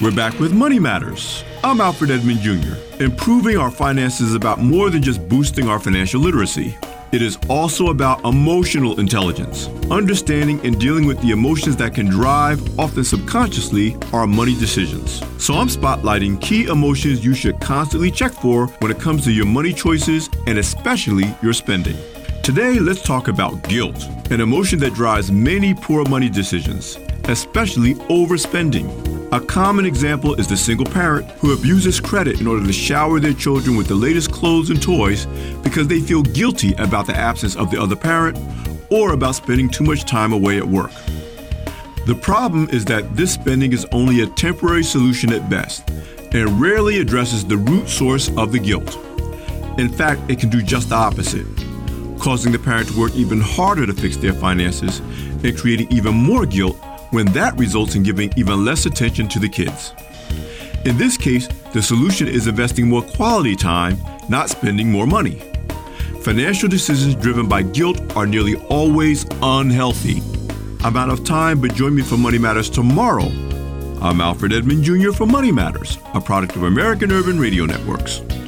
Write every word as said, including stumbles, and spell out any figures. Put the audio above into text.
We're back with Money Matters. I'm Alfred Edmond Junior Improving our finances is about more than just boosting our financial literacy. It is also about emotional intelligence, understanding and dealing with the emotions that can drive, often subconsciously, our money decisions. So I'm spotlighting key emotions you should constantly check for when it comes to your money choices and especially your spending. Today, let's talk about guilt, an emotion that drives many poor money decisions, especially overspending. A common example is the single parent who abuses credit in order to shower their children with the latest clothes and toys because they feel guilty about the absence of the other parent or about spending too much time away at work. The problem is that this spending is only a temporary solution at best and rarely addresses the root source of the guilt. In fact, it can do just the opposite, causing the parent to work even harder to fix their finances and creating even more guilt when that results in giving even less attention to the kids. In this case, the solution is investing more quality time, not spending more money. Financial decisions driven by guilt are nearly always unhealthy. I'm out of time, but join me for Money Matters tomorrow. I'm Alfred Edmond Junior for Money Matters, a product of American Urban Radio Networks.